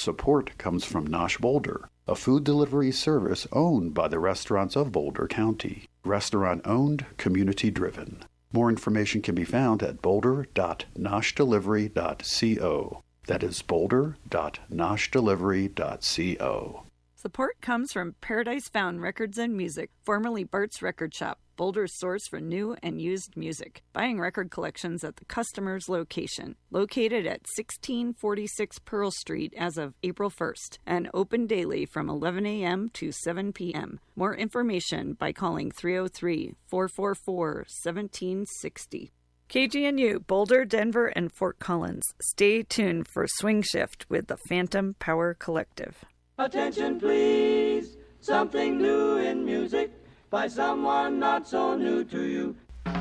Support comes from Nosh Boulder, a food delivery service owned by the restaurants of Boulder County. Restaurant-owned, community-driven. More information can be found at boulder.noshdelivery.co. That is boulder.noshdelivery.co. Support comes from Paradise Found Records and Music, formerly Bart's Record Shop, Boulder's source for new and used music. Buying record collections at the customer's location. Located at 1646 Pearl Street as of April 1st and open daily from 11 a.m. to 7 p.m. More information by calling 303-444-1760. KGNU, Boulder, Denver, and Fort Collins. Stay tuned for Swing Shift with the Phantom Power Collective. Attention please, something new in music by someone not so new to you.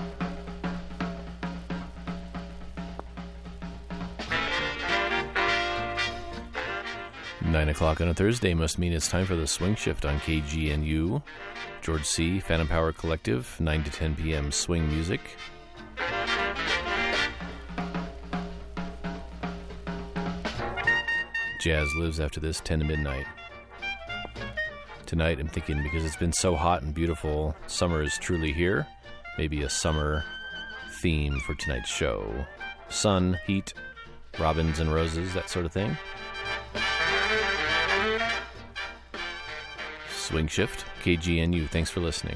Nine o'clock on a Thursday must mean it's time for the Swing Shift on KGNU. George C., Phantom Power Collective, 9 to 10 p.m. swing music. Jazz lives after this, 10 to midnight. Tonight, I'm thinking, because it's been so hot and beautiful, summer is truly here. Maybe a summer theme for tonight's show. Sun, heat, robins and roses, that sort of thing. Swing Shift, KGNU. Thanks for listening.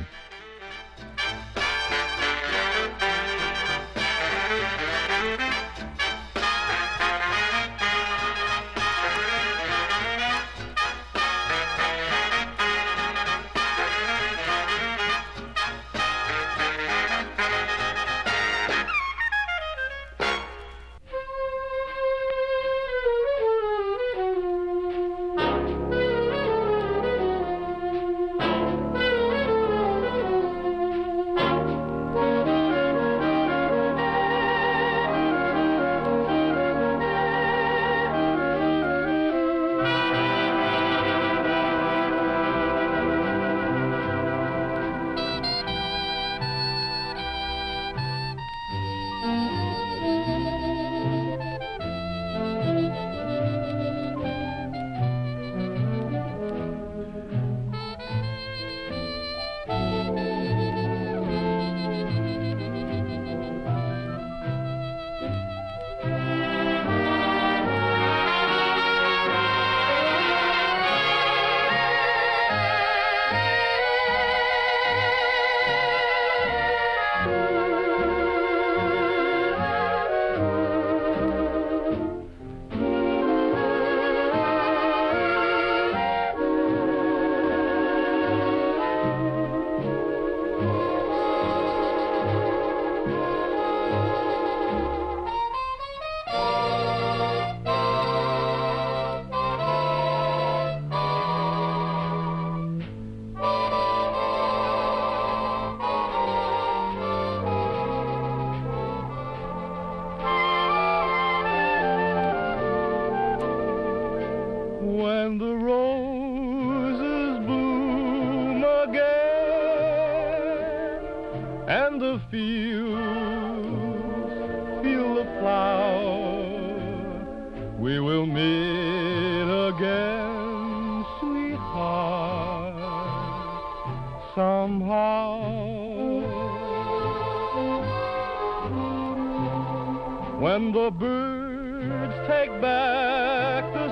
When the birds take back the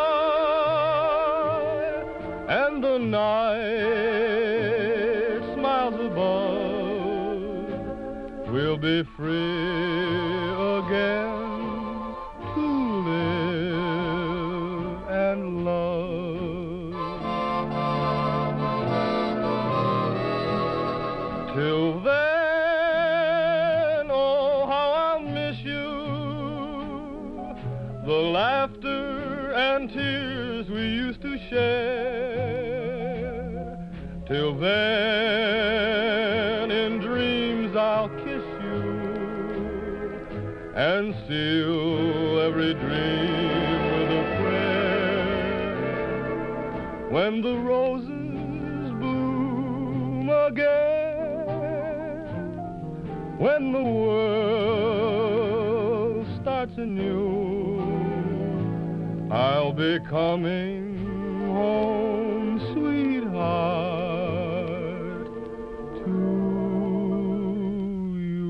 sky and the night smiles above, we'll be free again to live and love. Till then, oh, how I'll miss you, the laughter and tears we used to share. Till then, in dreams I'll kiss you and seal every dream with a prayer. When the roses bloom again, when the world starts anew, I'll be coming home, sweetheart, to you.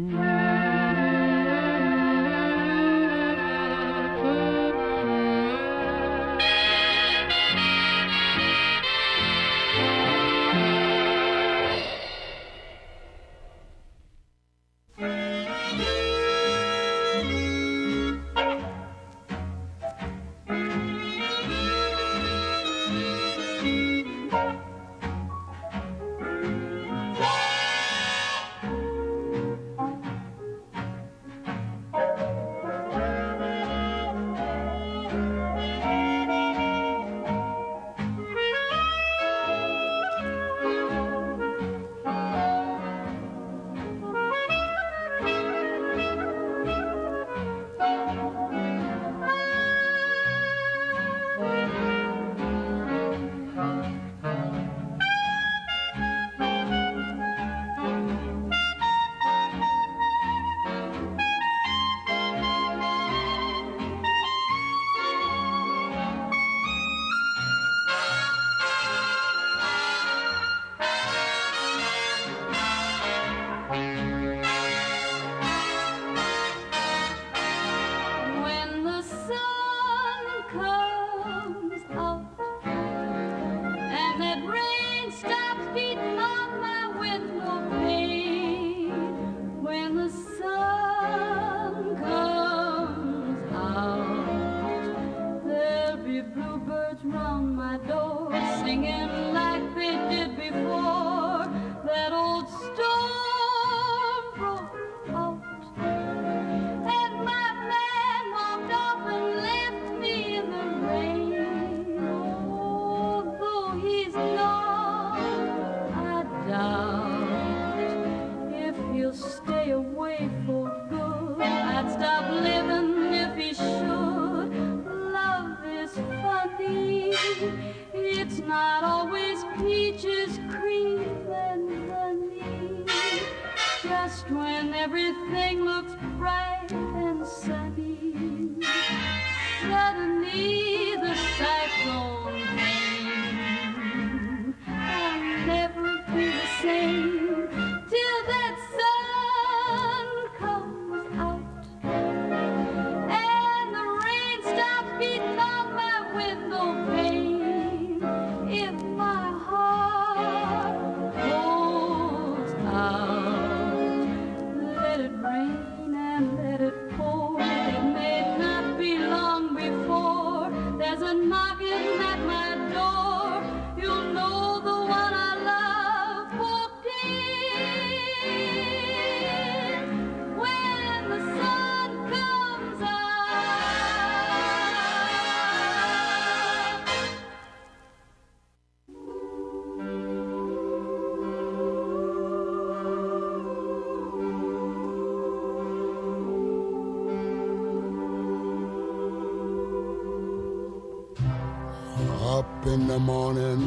In the morning,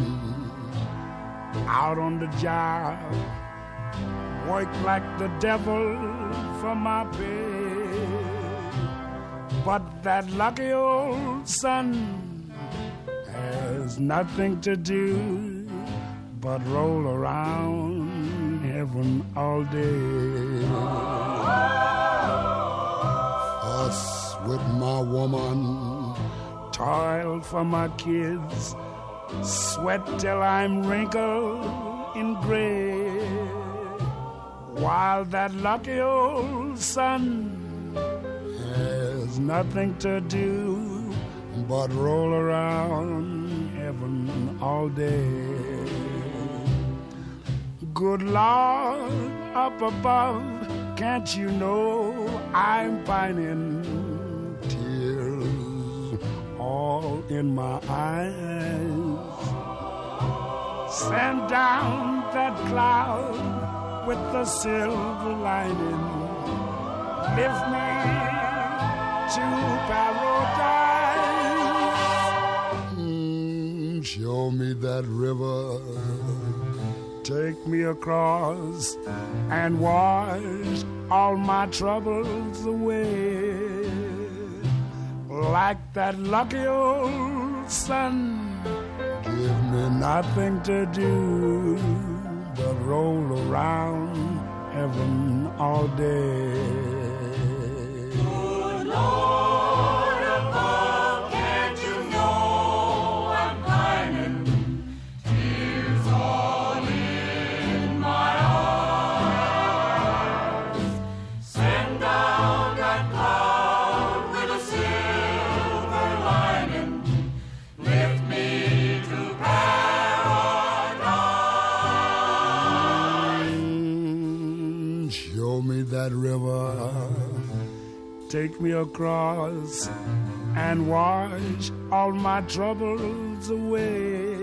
out on the job, work like the devil for my pay. But that lucky old sun has nothing to do but roll around heaven all day. Fuss with my woman, toil for my kids, sweat till I'm wrinkled in gray, while that lucky old sun has nothing to do but roll around heaven all day. Good Lord, up above, can't you know I'm pining, tears all in my eyes. Send down that cloud with the silver lining, lift me to paradise. Show me that river, take me across and wash all my troubles away. like that lucky old sun. Give me nothing to do but roll around heaven all day. Good Lord above, can't you know I'm pining? Tears all in my eyes. Send down that cloud with a silver lining. Lift me to paradise. Show me that river, take me across and wash all my troubles away.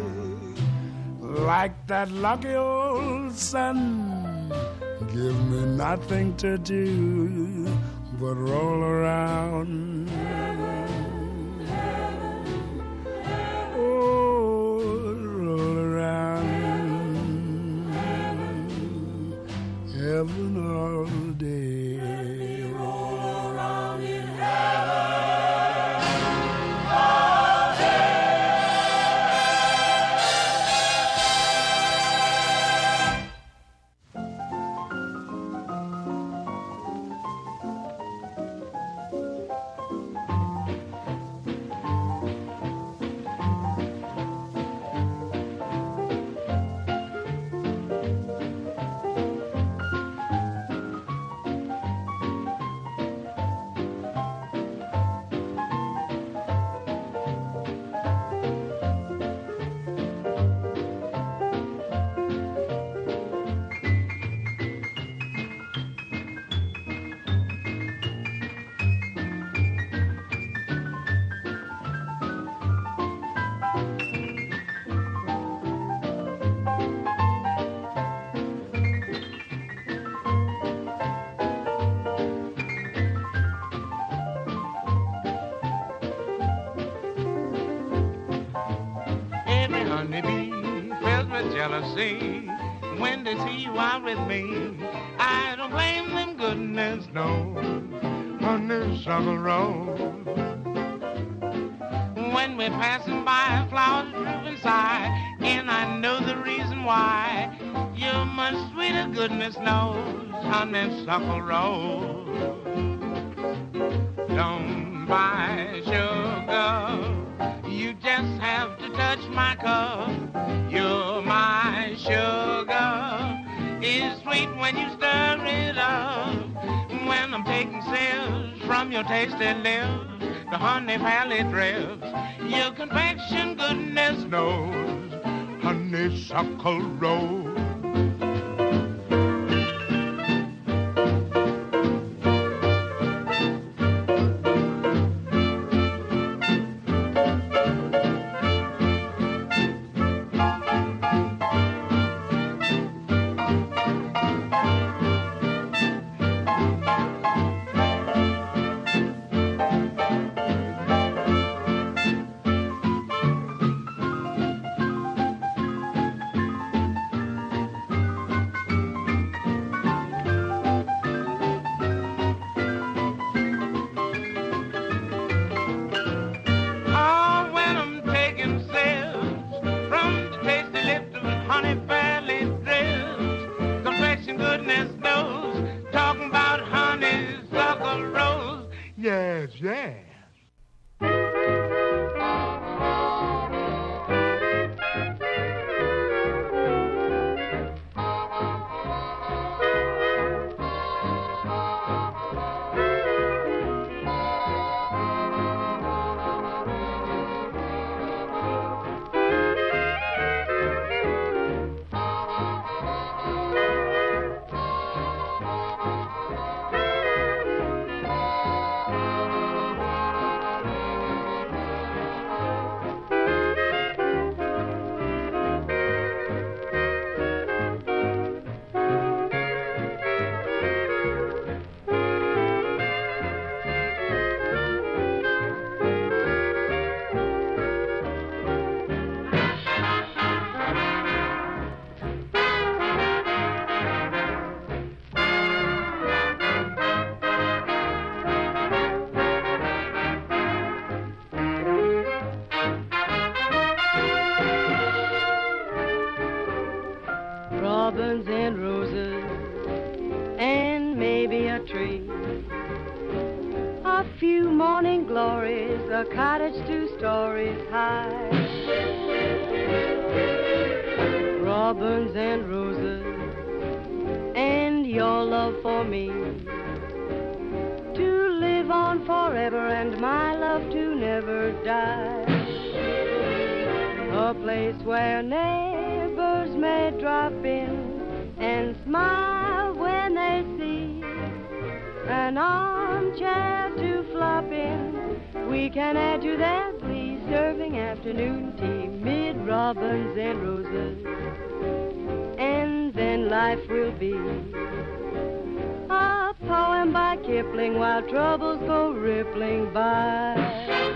Like that lucky old sun, give me nothing to do but roll around. Oh, roll around heaven all day. Every honeybee fills with jealousy when they see you out with me. I don't blame them, goodness knows, honeysuckle rose. When we're passing by, flowers droop and sigh, and I know the reason why. You're much sweeter, goodness knows, honeysuckle rose. Don't buy sugar, you just have to touch my cup. You're my sugar. It's sweet when you stir it up. When I'm taking sips from your tasty lips, the honey valley drips. Your confection, goodness knows, honeysuckle rose. Yes, yes. A few morning glories, a cottage 2 stories high. Robins and roses, and your love for me, to live on forever and my love to never die. A place where neighbors may drop in and smile when they see an armchair to flop in. We can add to that, please, serving afternoon tea, mid robins and roses, and then life will be a poem by Kipling while troubles go rippling by.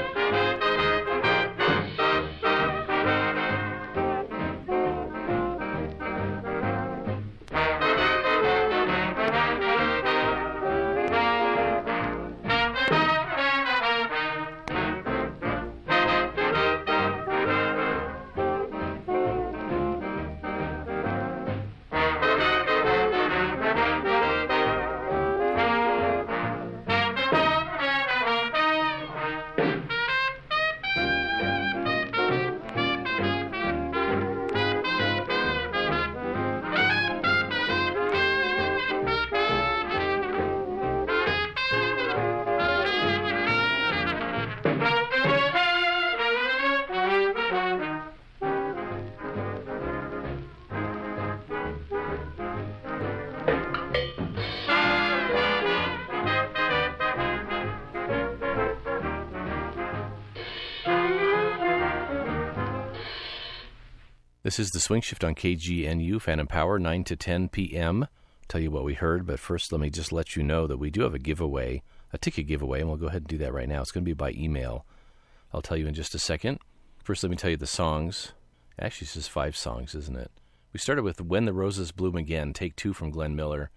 This is the Swing Shift on KGNU, Phantom Power, 9 to 10 p.m. Tell you what we heard, but first let me just let you know that we do have a giveaway, a ticket giveaway, and we'll go ahead and do that right now. It's going to be by email. I'll tell you in just a second. First, let me tell you the songs. Actually, it's just 5 songs, isn't it? We started with When the Roses Bloom Again, Take 2 from Glenn Miller.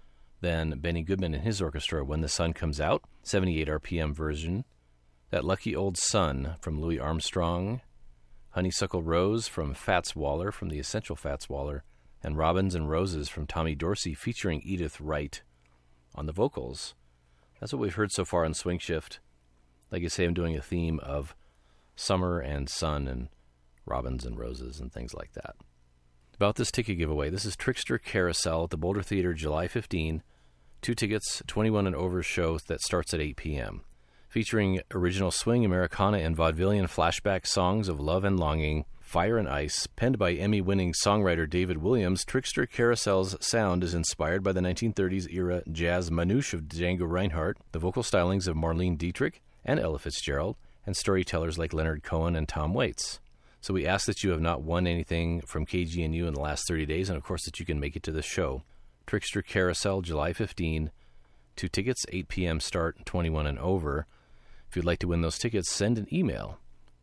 Then Benny Goodman and his orchestra, When the Sun Comes Out, 78 RPM version. That Lucky Old Sun from Louis Armstrong. Honeysuckle Rose from Fats Waller, from the Essential Fats Waller, and Robins and Roses from Tommy Dorsey, featuring Edith Wright on the vocals. That's what we've heard so far on Swing Shift. Like I say, I'm doing a theme of summer and sun and robins and roses and things like that. About this ticket giveaway, this is Trickster Carousel at the Boulder Theater, July 15. 2 tickets, 21 and over show that starts at 8 p.m. Featuring original swing, Americana, and vaudevillian flashback songs of love and longing, fire and ice. Penned by Emmy-winning songwriter David Williams, Trickster Carousel's sound is inspired by the 1930s-era jazz manouche of Django Reinhardt, the vocal stylings of Marlene Dietrich and Ella Fitzgerald, and storytellers like Leonard Cohen and Tom Waits. So we ask that you have not won anything from KGNU in the last 30 days, and of course that you can make it to the show. Trickster Carousel, July 15. 2 tickets, 8 p.m. start, 21 and over. If you'd like to win those tickets, send an email.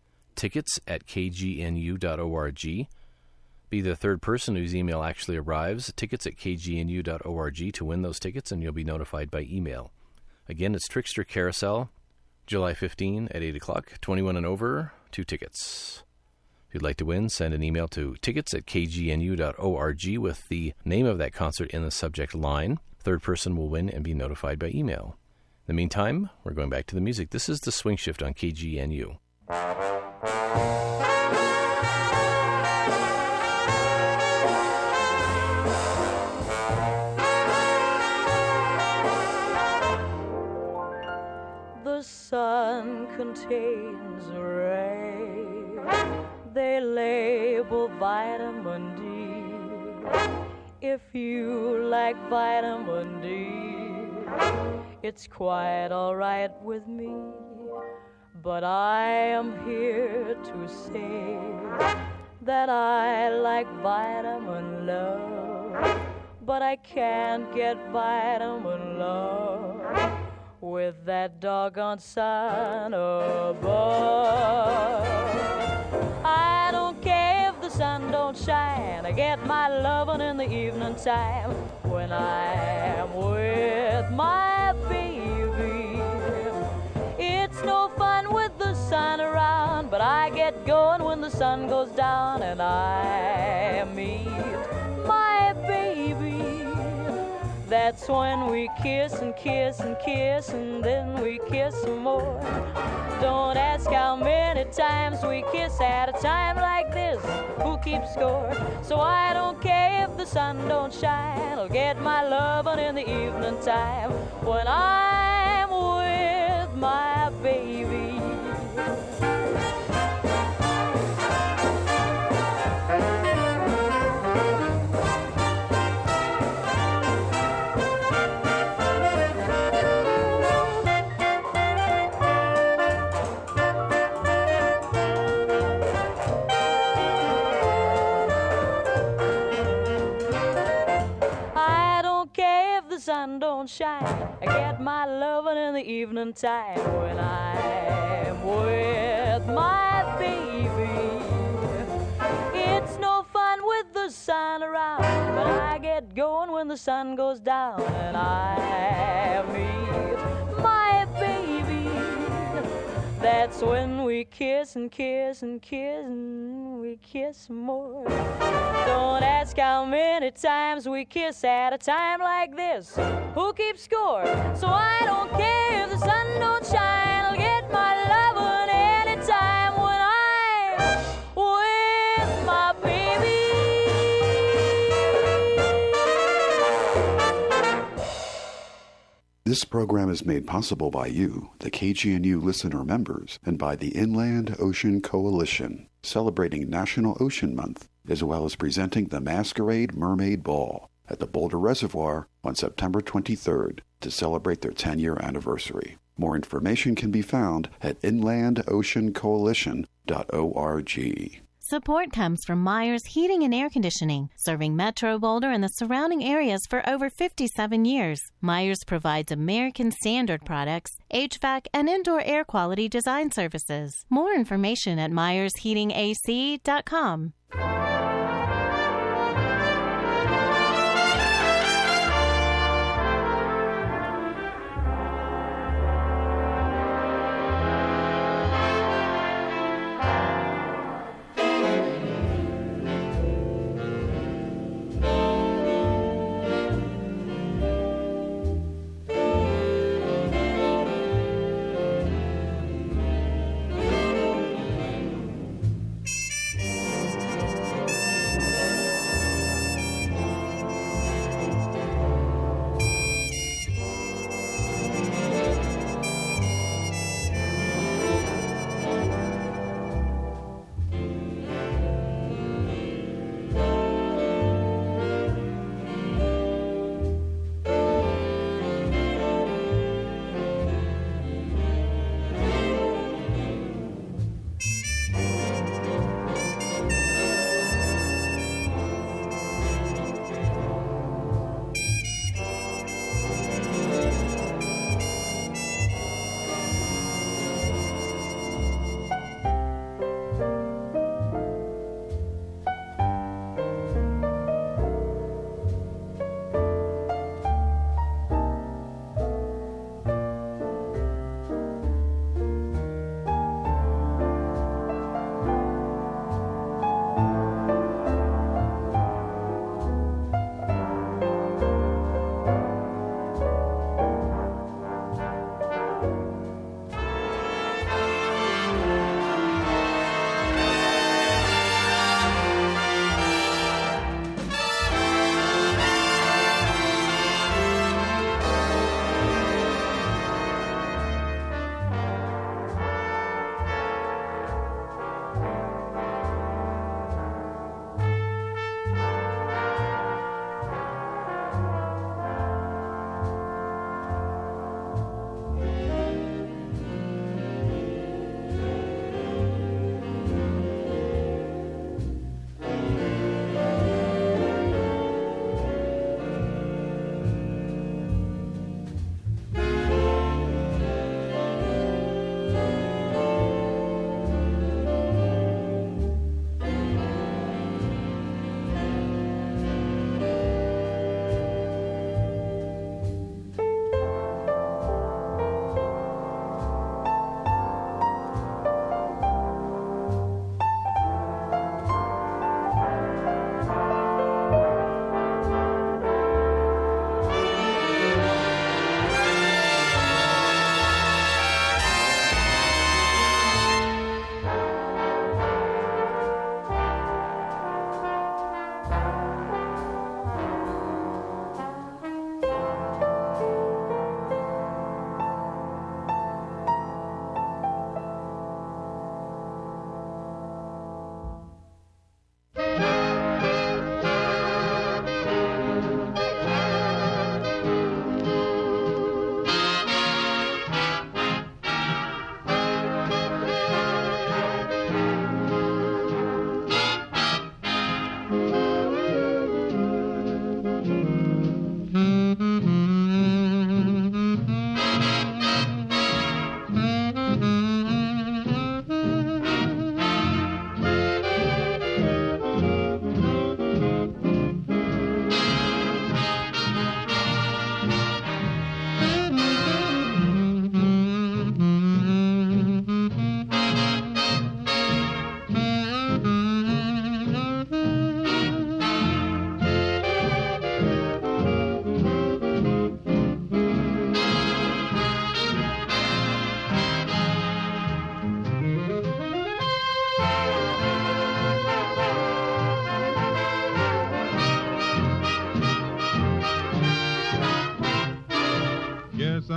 tickets@kgnu.org. Be the third person whose email actually arrives. Tickets@kgnu.org to win those tickets, and you'll be notified by email. Again, it's Trickster Carousel, July 15 at 8 o'clock, 21 and over, 2 tickets. If you'd like to win, send an email to tickets@kgnu.org with the name of that concert in the subject line. Third person will win and be notified by email. In the meantime, we're going back to the music. This is the Swing Shift on KGNU. The sun contains ray. They label vitamin D. If you like vitamin D, it's quite all right with me. But I am here to say that I like vitamin love, but I can't get vitamin love with that doggone sun above. I don't care if the sun don't shine, I get my lovin' in the evening time when I am with my baby. It's no fun with the sun around, but I get going when the sun goes down and I meet my baby. That That's when we kiss and kiss and kiss, and then we kiss some more. Don't ask how many times we kiss at a time like this. Who keeps score? So I don't care if the sun don't shine. I'll get my lovin' in the evening time when I'm with my baby. Sun don't shine. I get my lovin' in the evening time when I'm with my baby. It's no fun with the sun around, but I get going when the sun goes down and I meet my baby. That's when we kiss and kiss and kiss and we kiss more. Don't ask how many times we kiss at a time like this. Who keeps score? So I don't care if the sun don't shine. I'll get my lovin' anytime when I'm with my baby. This program is made possible by you, the KGNU listener members, and by the Inland Ocean Coalition, celebrating National Ocean Month, as well as presenting the Masquerade Mermaid Ball at the Boulder Reservoir on September 23rd to celebrate their 10-year anniversary. More information can be found at inlandoceancoalition.org. Support comes from Myers Heating and Air Conditioning, serving Metro Boulder and the surrounding areas for over 57 years. Myers provides American Standard products, HVAC, and indoor air quality design services. More information at myersheatingac.com.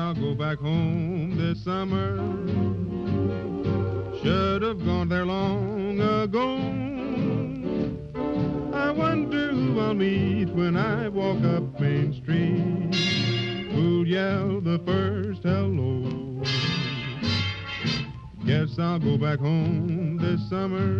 I'll go back home this summer. Should have gone there long ago. I wonder who I'll meet when I walk up Main Street. Who'll yell the first hello? Guess I'll go back home this summer.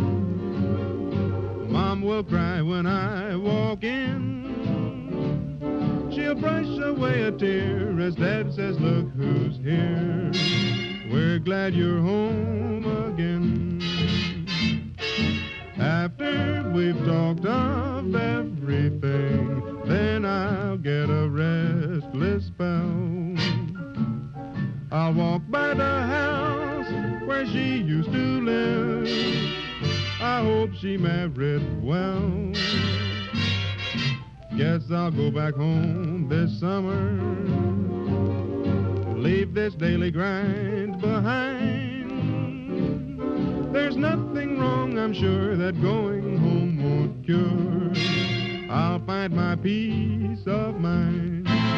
Mom will cry when I walk in. She'll brush away a tear as Dad says, look who's here. We're glad you're home again. After we've talked of everything, then I'll get a restless spell. I'll walk by the house where she used to live. I hope she married well. Guess I'll go back home this summer. Leave this daily grind behind. There's nothing wrong, I'm sure, that going home won't cure. I'll find my peace of mind.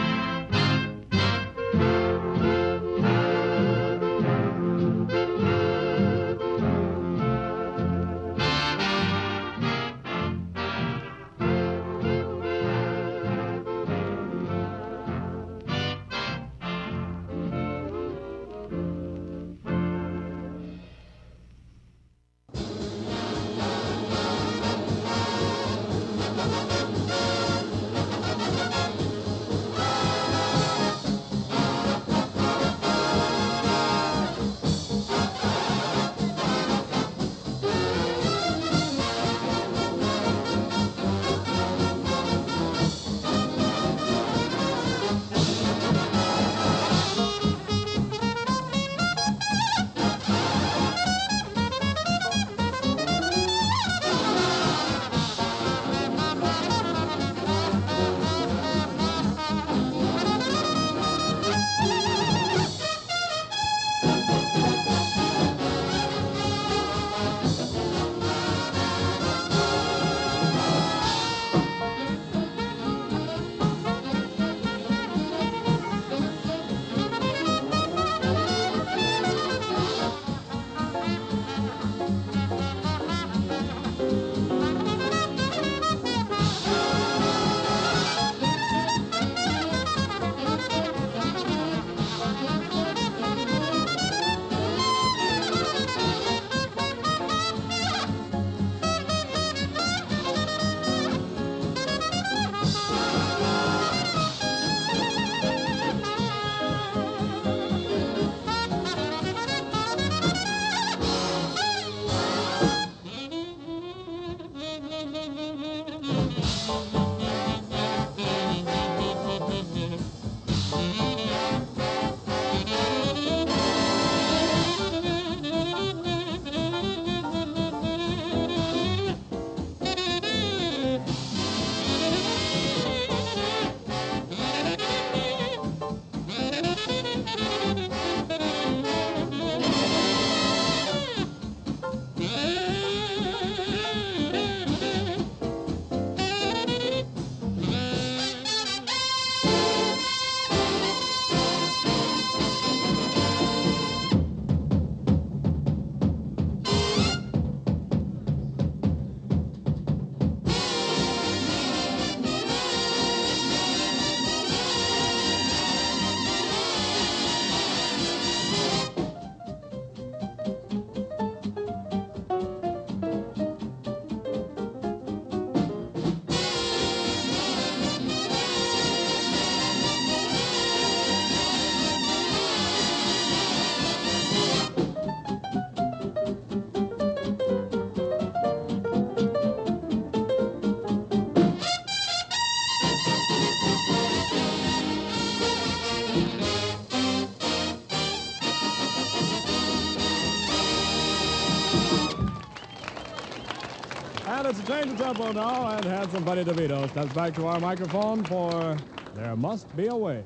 And it's a change of tempo now, and handsome Buddy DeVito steps back to our microphone for There Must Be a Way.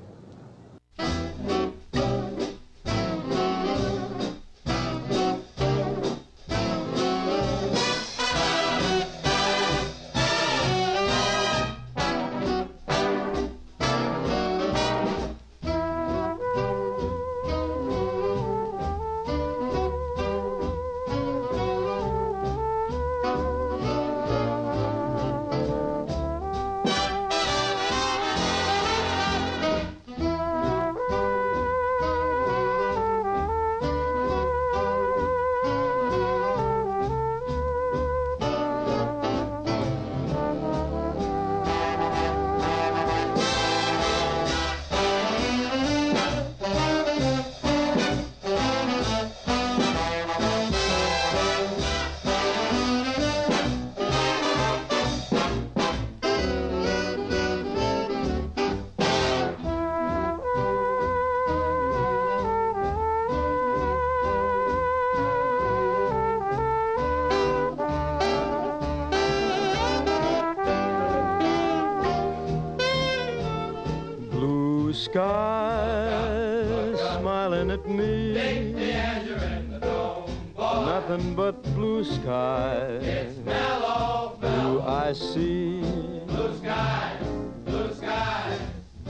nothing but blue skies. It's mellow, Blue I see, blue skies, blue skies.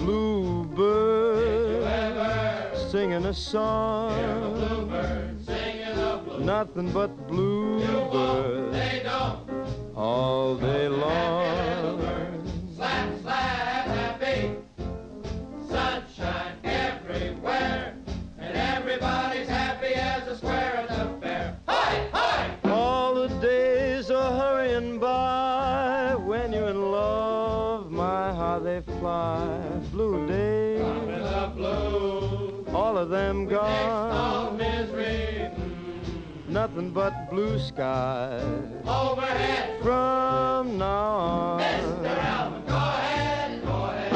Bluebird singing a song. Bluebird singing a blue. Nothing but bluebird They don't. all day long. Slap, slap, happy. Sunshine everywhere. And everybody's happy as a square at the fair. Hi, hi! All the days are hurrying by. When you're in love, my, how they fly. Blue days, With the blue. all of them Next all gone. misery. Nothing but blue skies Overhead. from now on. Mr. Alvin, go ahead, go ahead.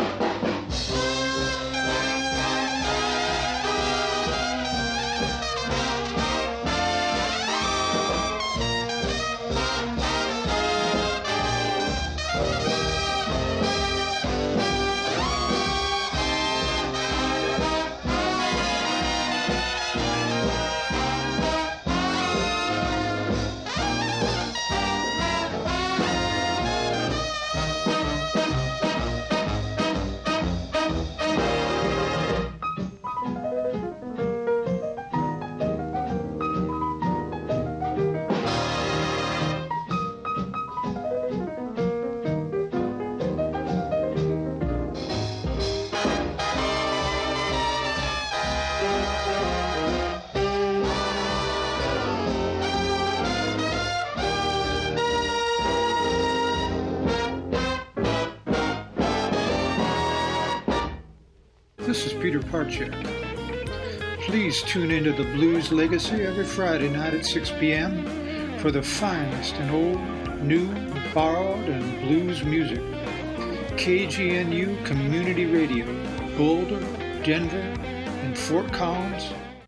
This is Peter Parchak. Please tune into the Blues Legacy every Friday night at 6 p.m. for the finest in old, new, borrowed, and blues music. KGNU Community Radio, Boulder, Denver, and Fort Collins.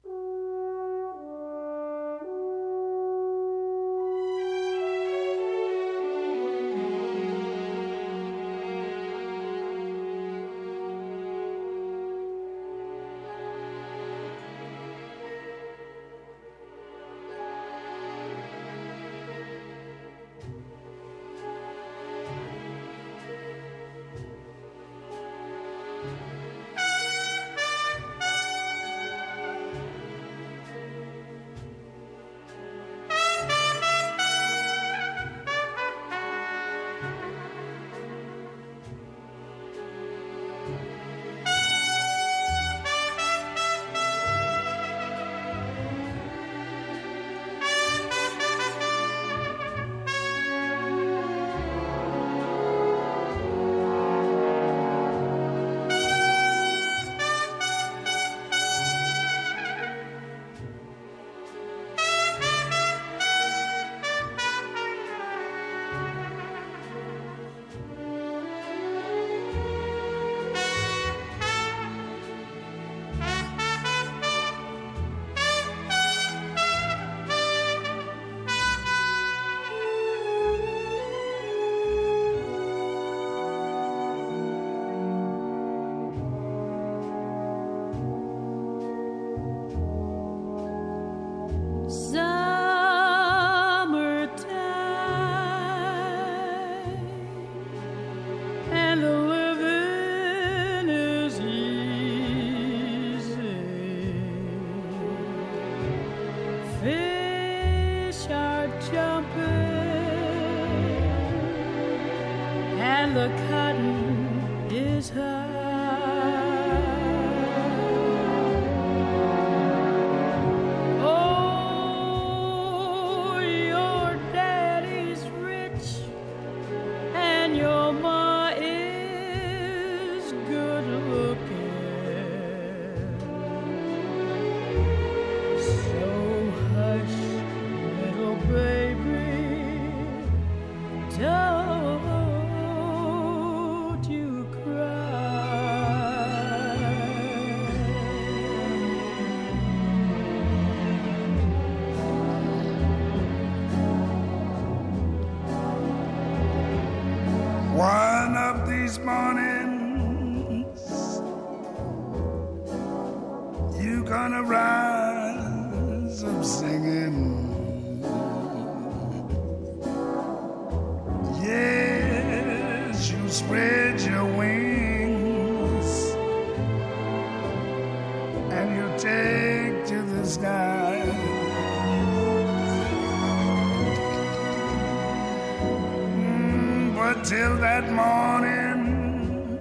the cotton is high. Oh, your daddy's rich and your ma is good looking. So hush, little baby, don't you cry. One of these mornings, you gonna rise up singing. till that morning,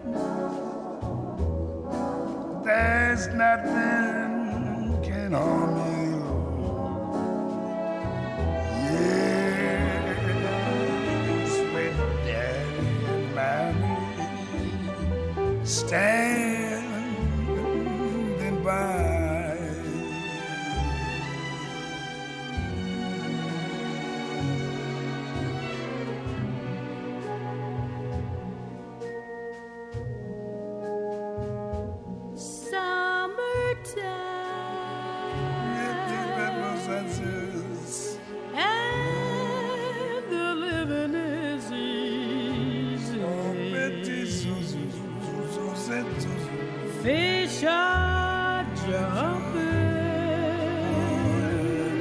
there's nothing can harm you. Yes, with Daddy and Mommy standing by. And the living is easy. Fish are jumping,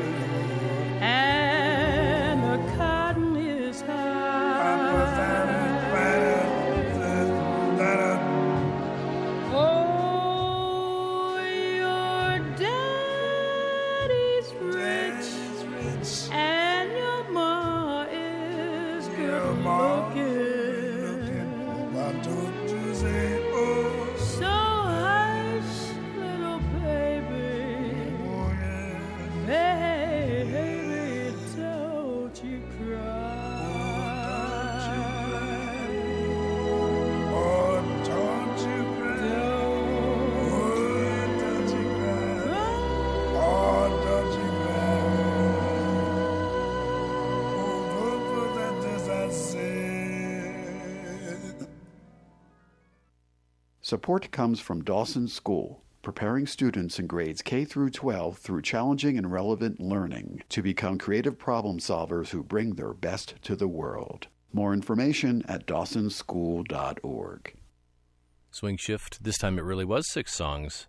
and the cotton is high. Oh, your daddy's rich, and your ma is good looking. So hush, little baby, baby, don't you cry. Oh, don't you cry. Don't you cry. Oh, don't you cry. As I said. Support comes from Dawson School, preparing students in grades K through 12 through challenging and relevant learning to become creative problem solvers who bring their best to the world. More information at dawsonschool.org. Swing Shift, this time it really was 6 songs.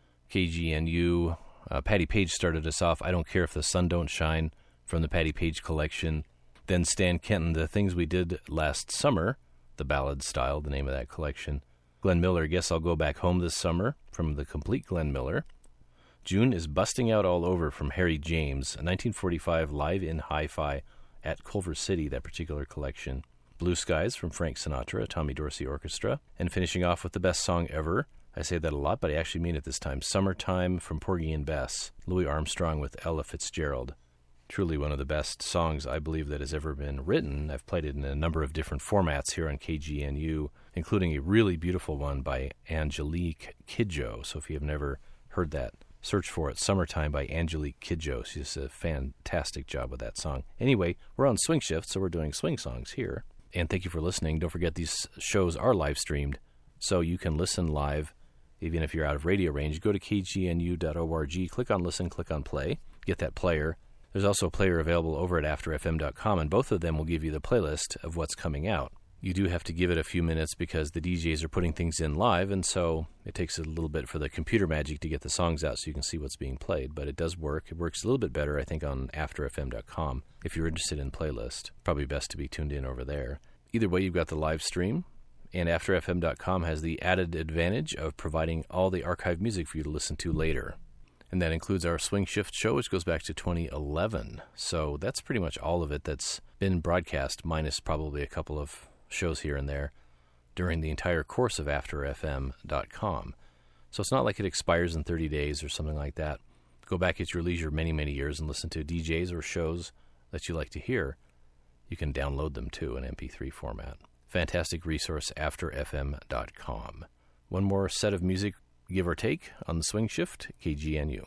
KGNU, Patty Page started us off, I Don't Care If the Sun Don't Shine, from the Patty Page collection. Then Stan Kenton, The Things We Did Last Summer, the ballad style, the name of that collection. Glenn Miller, Guess I'll Go Back Home This Summer, from the complete Glenn Miller. June is Busting Out All Over from Harry James, a 1945 live in hi-fi at Culver City, that particular collection. Blue Skies from Frank Sinatra, Tommy Dorsey Orchestra. And finishing off with the best song ever, I say that a lot, but I actually mean it this time, Summertime from Porgy and Bess, Louis Armstrong with Ella Fitzgerald. Truly one of the best songs I believe that has ever been written. I've played it in a number of different formats here on KGNU, including a really beautiful one by Angelique Kidjo. So if you have never heard that, search for it, Summertime by Angelique Kidjo. She does a fantastic job with that song. Anyway, we're on Swing Shift, so we're doing swing songs here. And thank you for listening. Don't forget these shows are live streamed, so you can listen live even if you're out of radio range. Go to kgnu.org, click on listen, click on play, get that player. There's also a player available over at AfterFM.com, and both of them will give you the playlist of what's coming out. You do have to give it a few minutes because the DJs are putting things in live, and so it takes a little bit for the computer magic to get the songs out so you can see what's being played. But it does work. It works a little bit better, I think, on AfterFM.com. If you're interested in playlist, probably best to be tuned in over there. Either way, you've got the live stream, and AfterFM.com has the added advantage of providing all the archive music for you to listen to later. And that includes our Swing Shift show, which goes back to 2011. So that's pretty much all of it that's been broadcast, minus probably a couple of shows here and there during the entire course of AfterFM.com. So it's not like it expires in 30 days or something like that. Go back at your leisure many, many years and listen to DJs or shows that you like to hear. You can download them too in MP3 format. Fantastic resource, AfterFM.com. One more set of music, give or take, on the Swing Shift, KGNU.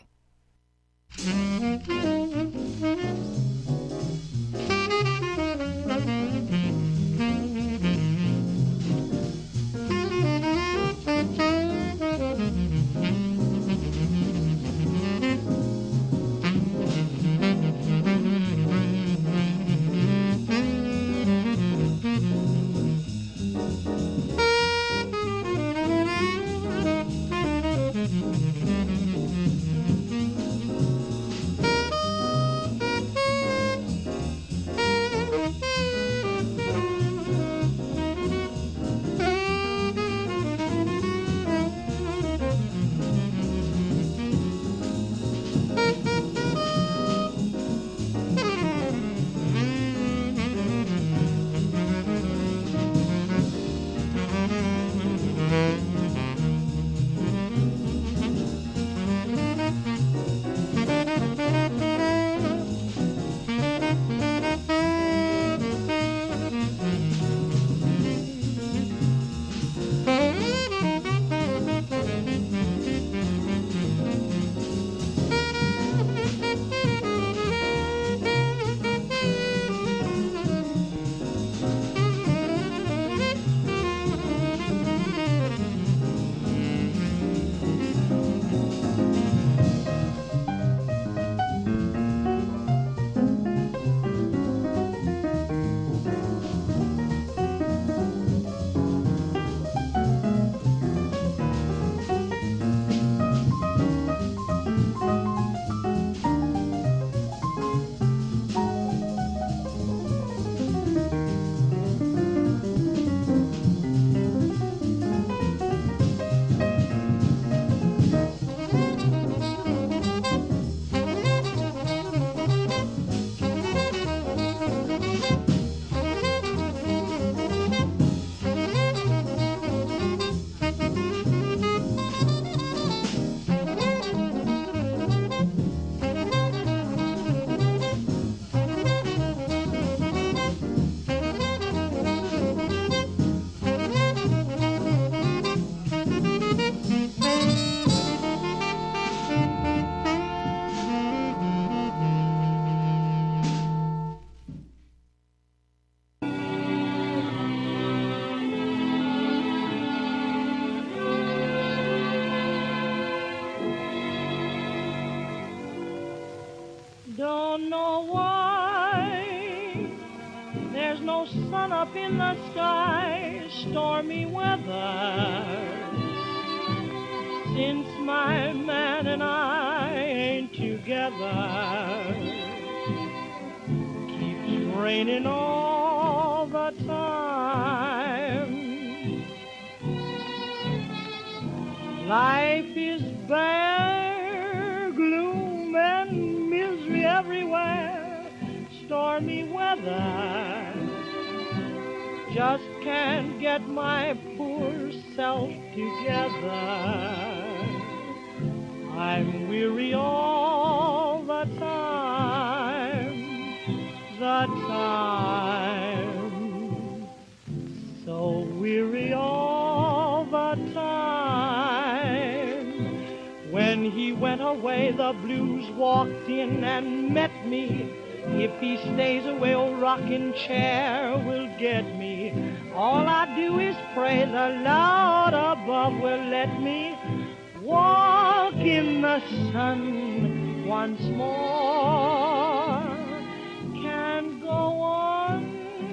Don't know why there's no sun up in the sky, stormy weather. Since my man and I ain't together, keeps raining all the time. Life is bare, gloom and misery everywhere, stormy weather. Just can't get my poor self together. I'm weary all the time, so weary all the time. When he went away, the blues walked in and met me. If he stays away, old rocking chair will get me. All I do is pray the Lord above will let me walk in the sun once more. Can't go on.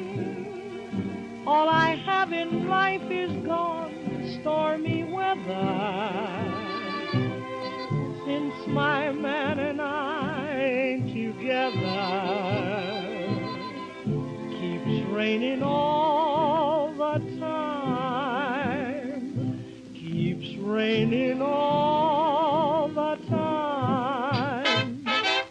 All I have in life is gone, stormy weather. Since my man and I ain't together, keeps raining all the time, keeps raining all the time.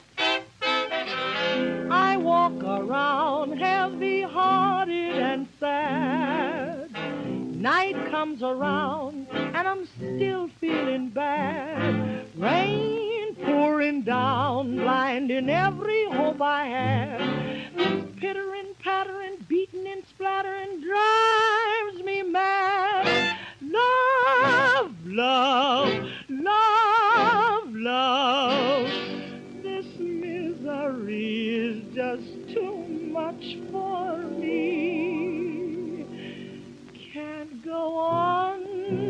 I walk around heavy-hearted and sad. Night comes around and I'm still feeling bad. Rain pouring down, blinding every hope I had. This pittering, pattering, beating and splattering drives me mad. Love, love, love, love. This misery is just too much for me. Can't go on.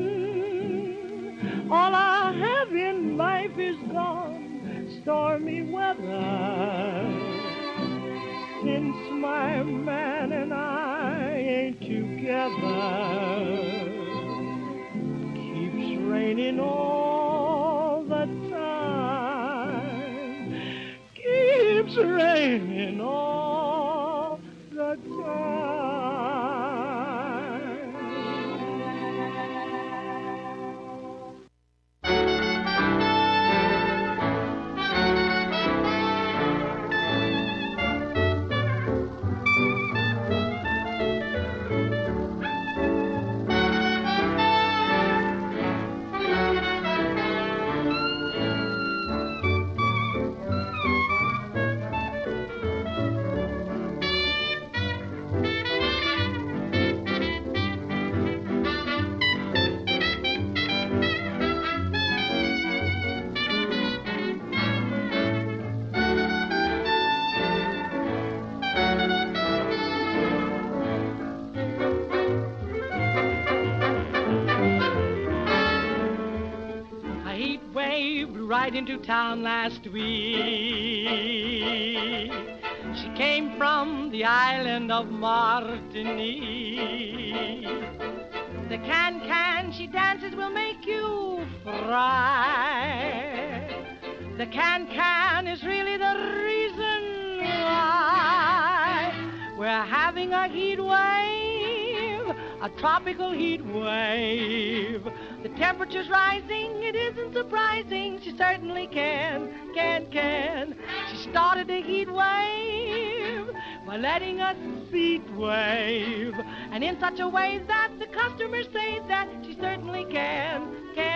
All I have in life is gone, stormy weather. Since my man and I ain't together, keeps raining all the time, keeps raining all the time. Right into town last week. She came from the island of Martinique. The can she dances will make you fry. The can is really the reason why we're having a heat wave, a tropical heat wave. The temperature's rising, it isn't surprising. She certainly can. She started a heat wave by letting us heat wave. And in such a way that the customers say that she certainly can.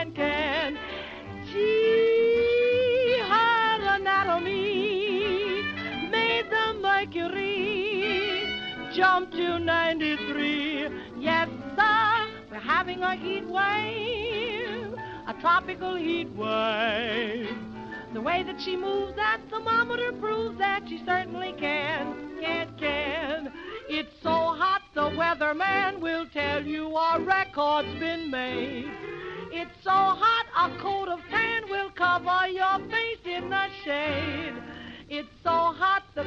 She, her anatomy made the mercury jump to 93. Yes, sir, we're having a heat wave, a tropical heat wave. The way that she moves, that thermometer proves that she certainly can. It's so hot, the weatherman will tell you a record's been made. It's so hot, a coat of tan will cover your face in the shade. It's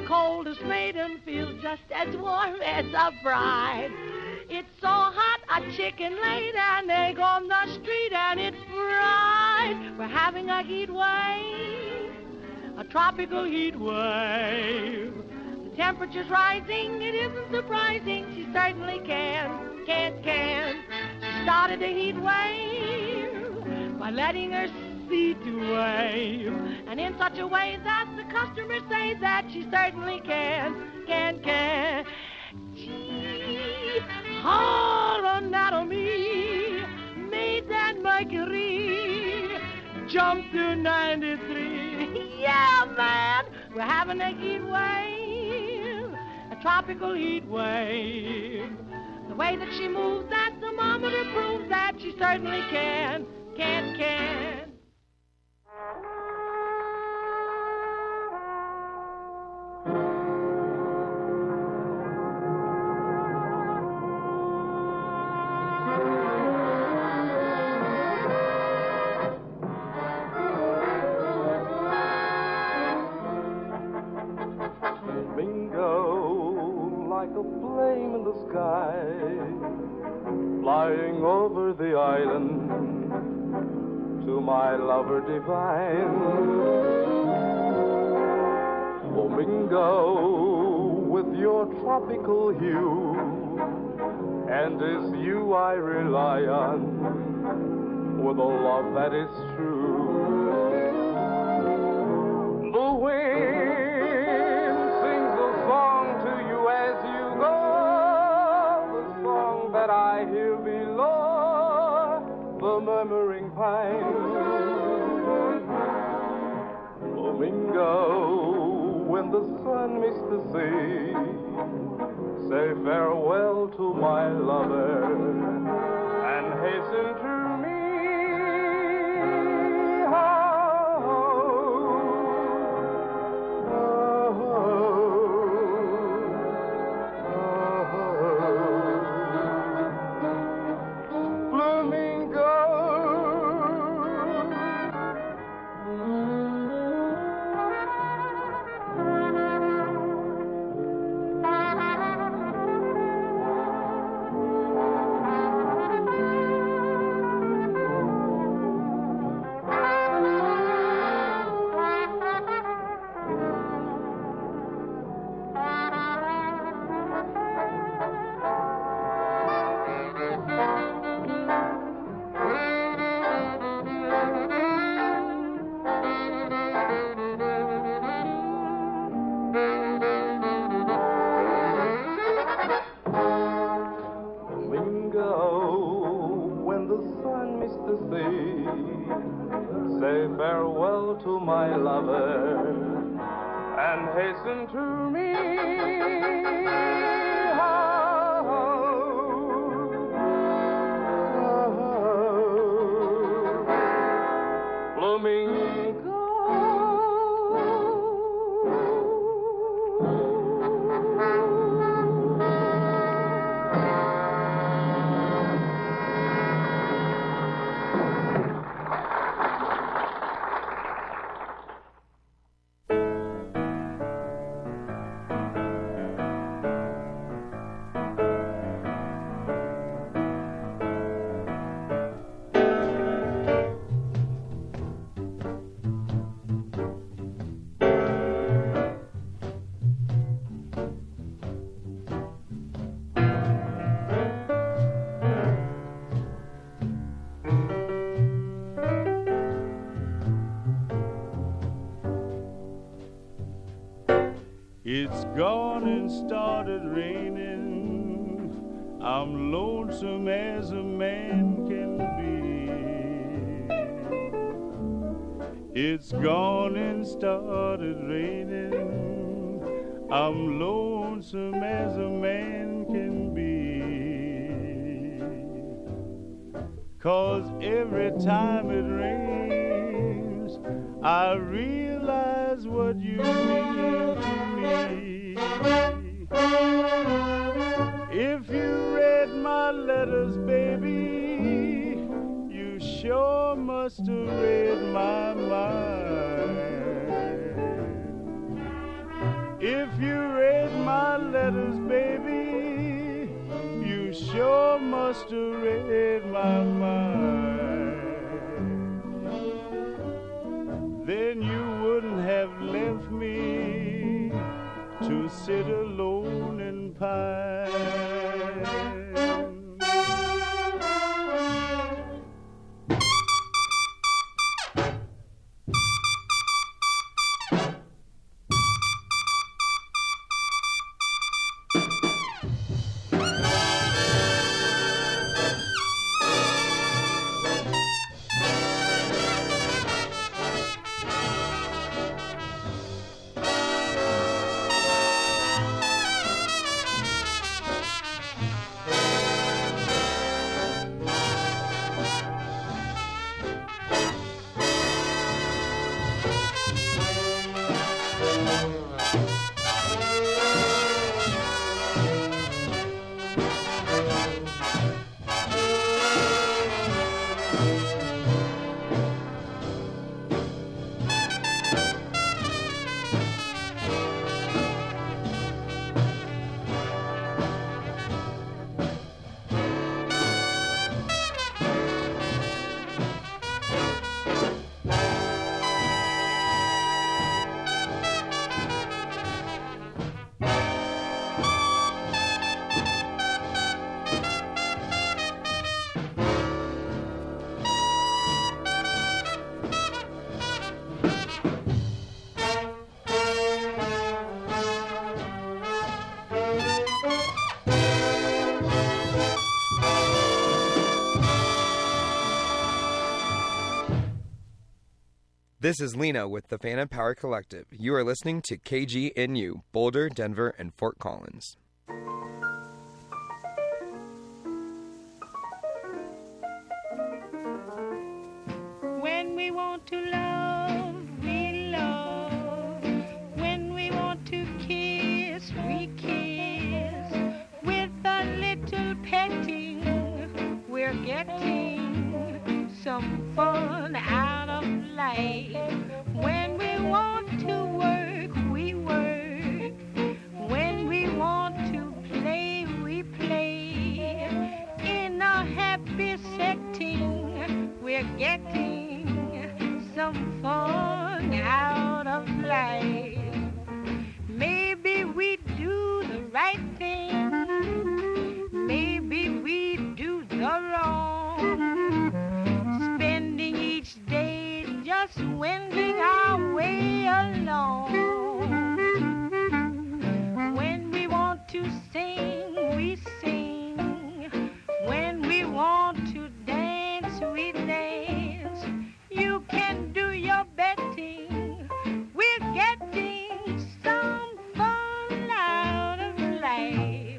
coldest maiden feels just as warm as a bride. It's so hot, a chicken laid an egg on the street and it's fried. We're having a heat wave, a tropical heat wave. The temperature's rising, it isn't surprising. She certainly can. She started a heat wave by letting her seat wave, and in such a way that the customers say that she certainly can. Gee, her anatomy made that Mercury jump to 93. Yeah, man, we're having a heat wave, a tropical heat wave. The way that she moves, that thermometer proves that she certainly can. Bingo, like a flame in the sky, flying over the island to my lover divine. Oh, Bingo, with your tropical hue, and it's you I rely on, with a love that is true. The wind sings a song to you as you go, the song that I hear below the murmuring pine. Flamingo, when the sun meets the sea, say farewell to my lover and hasten to me. Say farewell to my lover and hasten to me. It's gone and started raining. I'm lonesome as a man can be. It's gone and started raining. I'm lonesome as a man can be. 'Cause every time it rains, I realize what you mean to me. If you read my letters, baby, you sure must have read my mind. If if you read my letters, baby, you sure must have read my mind. Then you wouldn't have left me to sit alone and pine. This is Lena with the Phantom Power Collective. You are listening to KGNU, Boulder, Denver, and Fort Collins. When we want to love, we love. When we want to kiss, we kiss. With a little petting, we're getting some fun out of life. When we want to work, we work. When we want to play, we play. In a happy setting, we're getting some fun out of life. Maybe we do the right thing. Maybe we do the wrong. Spending each day just wending our way along. When we want to sing, we sing. When we want to dance, we dance. You can do your betting. We're getting some fun out of life.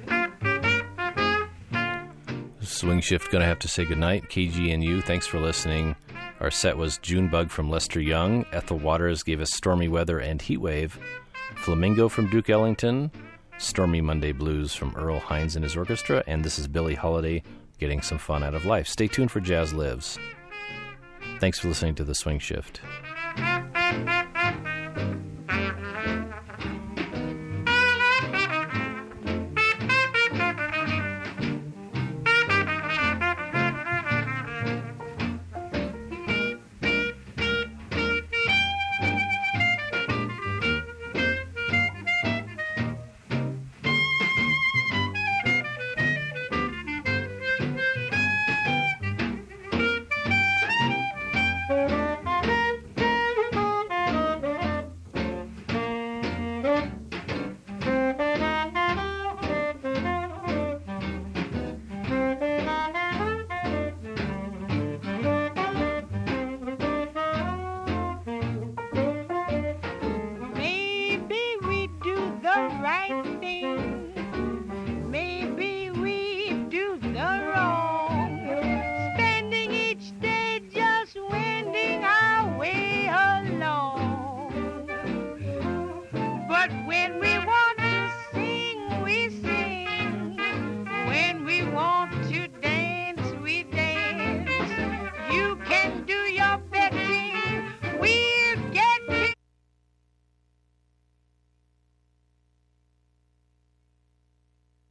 Swing Shift going to have to say goodnight. KGNU, thanks for listening. Our set was Junebug from Lester Young. Ethel Waters gave us Stormy Weather and Heat Wave. Flamingo from Duke Ellington. Stormy Monday Blues from Earl Hines and his orchestra. And this is Billie Holiday getting some fun out of life. Stay tuned for Jazz Lives. Thanks for listening to The Swing Shift.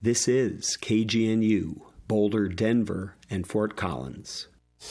This is KGNU, Boulder, Denver, and Fort Collins.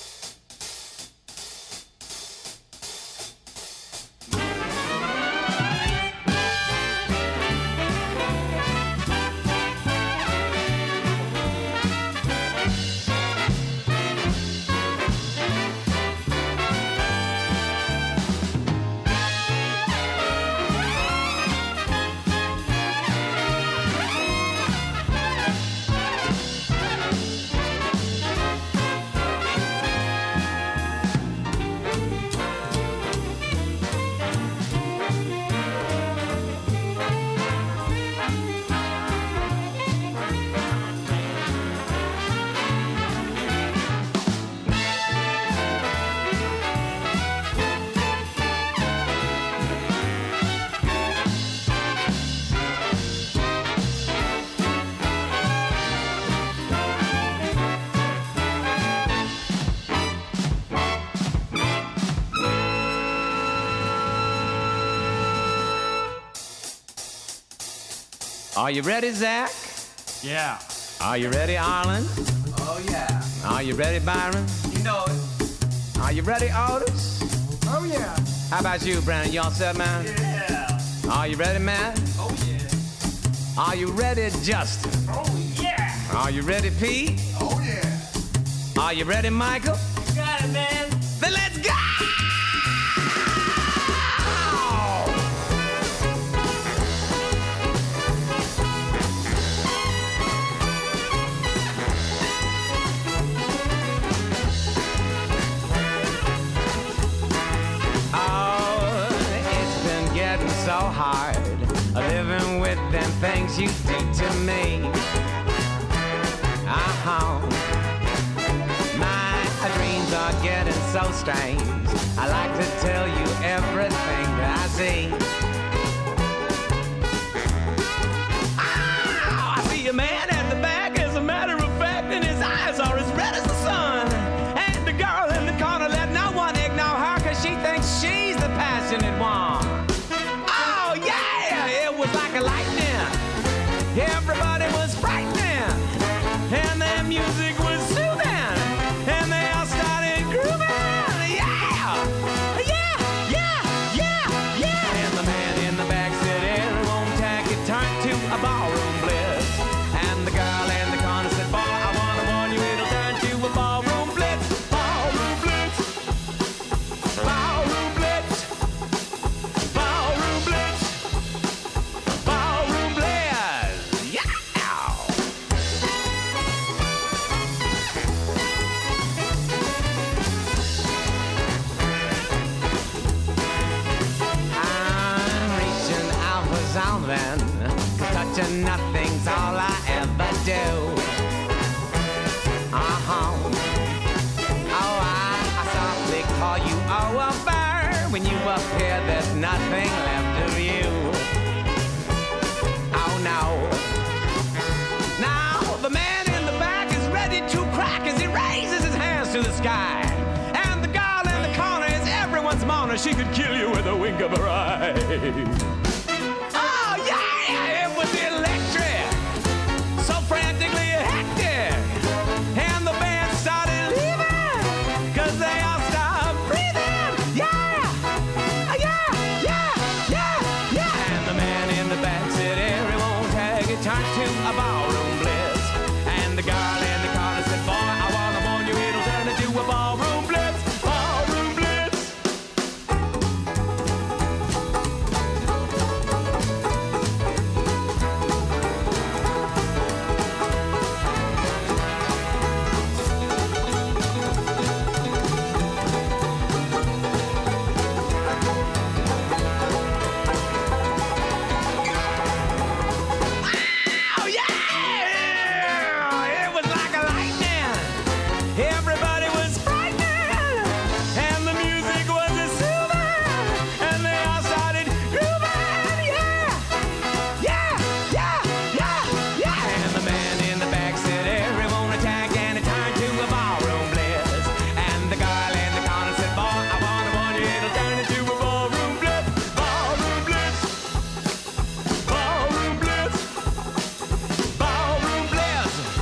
Are you ready, Zach? Yeah. Are you ready, Arlen? Oh, yeah. Are you ready, Byron? You know it. Are you ready, Otis? Oh, yeah. How about you, Brandon? You all set, man? Yeah. Are you ready, Matt? Oh, yeah. Are you ready, Justin? Oh, yeah. Are you ready, Pete? Oh, yeah. Are you ready, Michael? You got it, man. Then let's go! So hard living with them things you do to me. My dreams are getting so strange. I like to tell you everything that I see. I see a man at the back, as a matter of fact, and his eyes are as red as the sun. And the girl in the corner, let no one ignore her, 'cause she thinks she's the passionate one. Like a lightning, everybody was frightening, and their music was soothing, and they all started grooving. Yeah, yeah, yeah, yeah, yeah. And the man in the back said, "Every won't take it, turn to a ballroom bliss." And the girl in the corner said, "Boy, I wanna warn you, it'll turn to a ballroom blitz, ballroom blitz, ballroom blitz, ballroom blitz." Touching nothing's all I ever do. Oh, I softly call you over. When you appear, there's nothing left of you. Oh no. Now the man in the back is ready to crack as he raises his hands to the sky. And the girl in the corner is everyone's mourner. She could kill you with a wink of her eye. Electric, so frantically hectic, and the band started leaving, 'cause they all stopped breathing. Yeah, yeah, yeah, yeah, yeah. And the man in the back said, "Everyone take it, turn to a ball."